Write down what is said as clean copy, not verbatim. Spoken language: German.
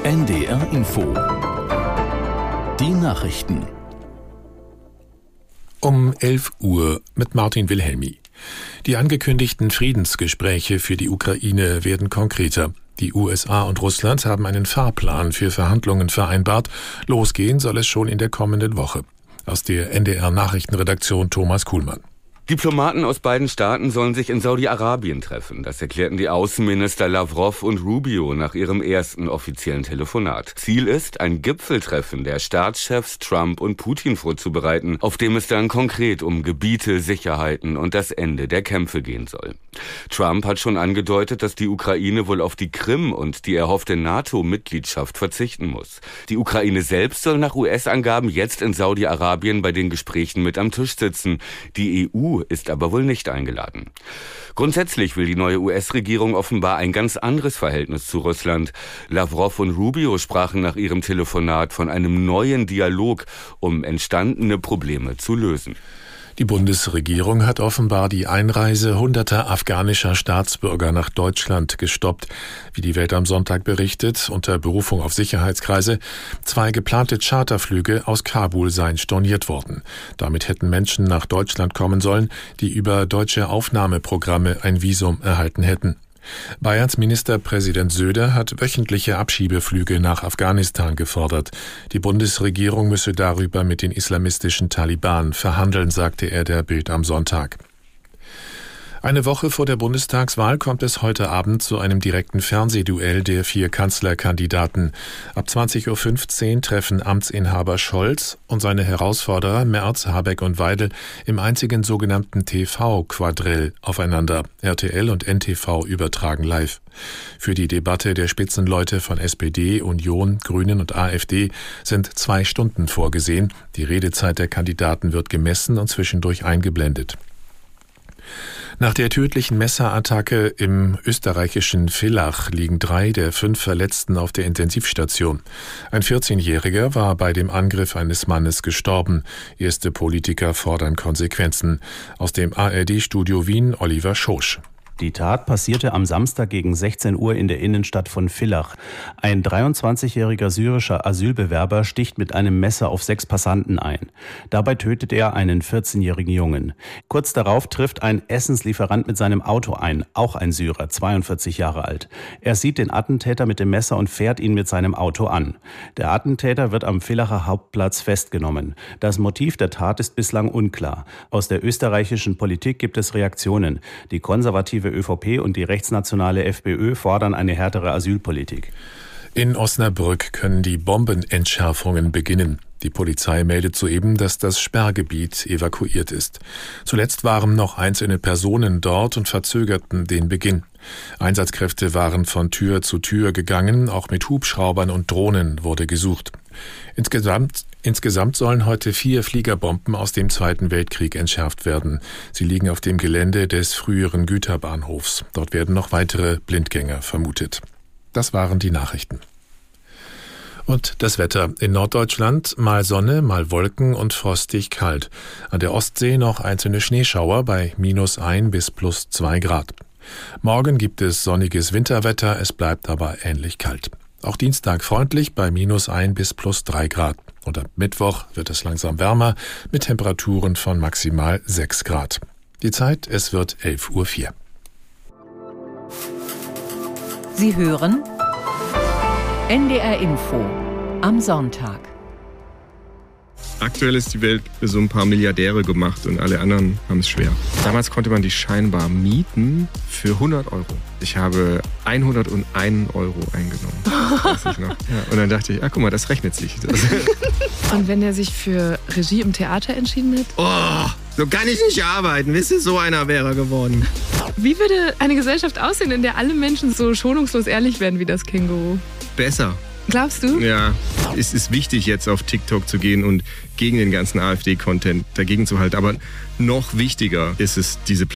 NDR Info. Die Nachrichten. Um 11 Uhr mit Martin Wilhelmi. Die angekündigten Friedensgespräche für die Ukraine werden konkreter. Die USA und Russland haben einen Fahrplan für Verhandlungen vereinbart. Losgehen soll es schon in der kommenden Woche. Aus der NDR-Nachrichtenredaktion Thomas Kuhlmann. Diplomaten aus beiden Staaten sollen sich in Saudi-Arabien treffen. Das erklärten die Außenminister Lavrov und Rubio nach ihrem ersten offiziellen Telefonat. Ziel ist, ein Gipfeltreffen der Staatschefs Trump und Putin vorzubereiten, auf dem es dann konkret um Gebiete, Sicherheiten und das Ende der Kämpfe gehen soll. Trump hat schon angedeutet, dass die Ukraine wohl auf die Krim und die erhoffte NATO-Mitgliedschaft verzichten muss. Die Ukraine selbst soll nach US-Angaben jetzt in Saudi-Arabien bei den Gesprächen mit am Tisch sitzen. Die EU ist aber wohl nicht eingeladen. Grundsätzlich will die neue US-Regierung offenbar ein ganz anderes Verhältnis zu Russland. Lavrov und Rubio sprachen nach ihrem Telefonat von einem neuen Dialog, um entstandene Probleme zu lösen. Die Bundesregierung hat offenbar die Einreise hunderter afghanischer Staatsbürger nach Deutschland gestoppt. Wie die Welt am Sonntag berichtet, unter Berufung auf Sicherheitskreise, 2 geplante Charterflüge aus Kabul seien storniert worden. Damit hätten Menschen nach Deutschland kommen sollen, die über deutsche Aufnahmeprogramme ein Visum erhalten hätten. Bayerns Ministerpräsident Söder hat wöchentliche Abschiebeflüge nach Afghanistan gefordert. Die Bundesregierung müsse darüber mit den islamistischen Taliban verhandeln, sagte er der Bild am Sonntag. Eine Woche vor der Bundestagswahl kommt es heute Abend zu einem direkten Fernsehduell der 4 Kanzlerkandidaten. Ab 20.15 Uhr treffen Amtsinhaber Scholz und seine Herausforderer Merz, Habeck und Weidel im einzigen sogenannten TV-Quadrell aufeinander. RTL und NTV übertragen live. Für die Debatte der Spitzenleute von SPD, Union, Grünen und AfD sind 2 Stunden vorgesehen. Die Redezeit der Kandidaten wird gemessen und zwischendurch eingeblendet. Nach der tödlichen Messerattacke im österreichischen Villach liegen 3 der 5 Verletzten auf der Intensivstation. Ein 14-Jähriger war bei dem Angriff eines Mannes gestorben. Erste Politiker fordern Konsequenzen. Aus dem ARD-Studio Wien Oliver Schosch. Die Tat passierte am Samstag gegen 16 Uhr in der Innenstadt von Villach. Ein 23-jähriger syrischer Asylbewerber sticht mit einem Messer auf 6 Passanten ein. Dabei tötet er einen 14-jährigen Jungen. Kurz darauf trifft ein Essenslieferant mit seinem Auto ein, auch ein Syrer, 42 Jahre alt. Er sieht den Attentäter mit dem Messer und fährt ihn mit seinem Auto an. Der Attentäter wird am Villacher Hauptplatz festgenommen. Das Motiv der Tat ist bislang unklar. Aus der österreichischen Politik gibt es Reaktionen. Die konservative ÖVP und die rechtsnationale FPÖ fordern eine härtere Asylpolitik. In Osnabrück können die Bombenentschärfungen beginnen. Die Polizei meldet soeben, dass das Sperrgebiet evakuiert ist. Zuletzt waren noch einzelne Personen dort und verzögerten den Beginn. Einsatzkräfte waren von Tür zu Tür gegangen, auch mit Hubschraubern und Drohnen wurde gesucht. Insgesamt sollen heute 4 Fliegerbomben aus dem Zweiten Weltkrieg entschärft werden. Sie liegen auf dem Gelände des früheren Güterbahnhofs. Dort werden noch weitere Blindgänger vermutet. Das waren die Nachrichten. Und das Wetter. In Norddeutschland mal Sonne, mal Wolken und frostig kalt. An der Ostsee noch einzelne Schneeschauer bei -1 bis +2 Grad. Morgen gibt es sonniges Winterwetter, es bleibt aber ähnlich kalt. Auch Dienstag freundlich bei -1 bis +3 Grad. Und ab Mittwoch wird es langsam wärmer mit Temperaturen von maximal 6 Grad. Die Zeit, es wird 11:04 Uhr. Sie hören NDR Info am Sonntag. Aktuell ist die Welt für so ein paar Milliardäre gemacht und alle anderen haben es schwer. Damals konnte man die scheinbar mieten für 100 Euro. Ich habe 101 Euro eingenommen. Weiß ich noch. Ja, und dann dachte ich, guck mal, das rechnet sich. Und wenn er sich für Regie im Theater entschieden hat? Oh, so kann ich nicht arbeiten. Wisst ihr, so einer wäre er geworden. Wie würde eine Gesellschaft aussehen, in der alle Menschen so schonungslos ehrlich werden wie das Känguru? Besser. Glaubst du? Ja, es ist wichtig, jetzt auf TikTok zu gehen und gegen den ganzen AfD-Content dagegen zu halten. Aber noch wichtiger ist es, diese